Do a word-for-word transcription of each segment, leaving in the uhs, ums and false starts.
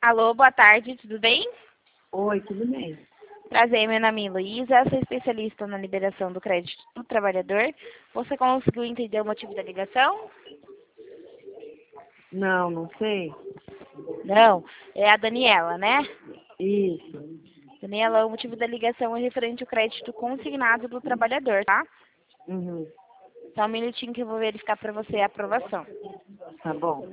Alô, boa tarde, tudo bem? Oi, tudo bem? Prazer, meu nome é Luísa, sou especialista na liberação do crédito do trabalhador. Você conseguiu entender o motivo da ligação? Não, não sei. Não, é a Daniela, né? Isso. Daniela, o motivo da ligação é referente ao crédito consignado do trabalhador, tá? Uhum. Só um minutinho que eu vou verificar para você a aprovação. Tá bom.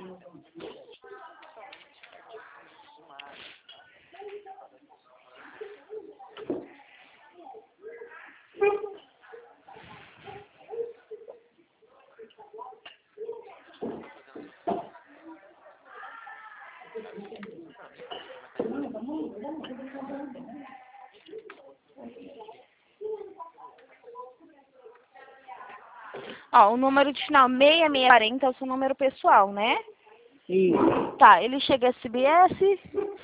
Ó, o número de final seis seis quatro zero é o seu número pessoal, né? Isso. Tá, ele chega S B S,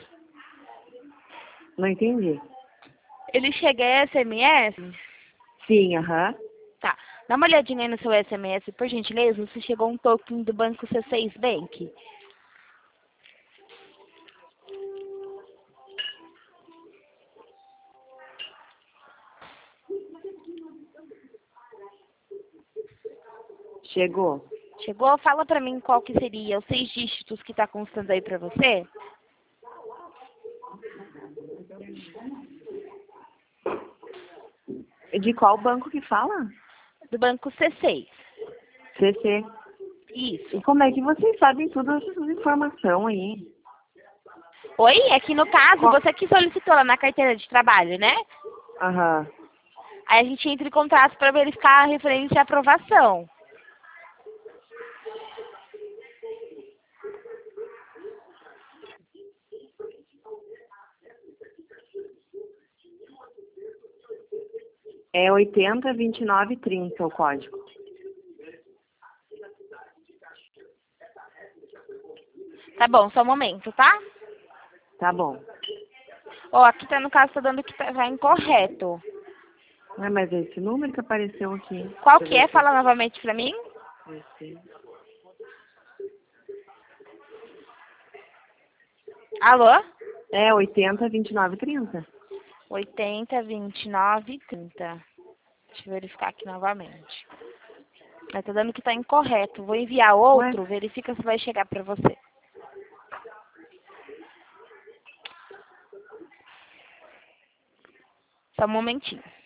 Não entendi. ele chega S M S? Sim, aham. Tá, dá uma olhadinha aí no seu S M S, por gentileza, se chegou um token do banco C seis Bank. Chegou. Chegou? Fala pra mim qual que seria os seis dígitos que tá constando aí pra você. De qual banco que fala? Do banco C seis. C C. Isso. E como é que vocês sabem todas essas informações aí? Oi? É que no caso, Qual- você que solicitou lá na carteira de trabalho, né? Aham. Aí a gente entra em contato para verificar a referência à aprovação. É oitenta, vinte e nove, trinta o código. Tá bom, só um momento, tá? Tá bom. Ó, aqui tá no caso, tá dando que tá tá incorreto. Ah, mas é esse número que apareceu aqui. Qual Deixa eu que ver é? aqui. Fala novamente pra mim. Esse. Alô? É oitenta, vinte e nove, trinta. oitenta, vinte e nove, trinta. Deixa eu verificar aqui novamente. Mas tá dando que tá incorreto. Vou enviar Ué? outro, verifica se vai chegar pra você. Só um momentinho.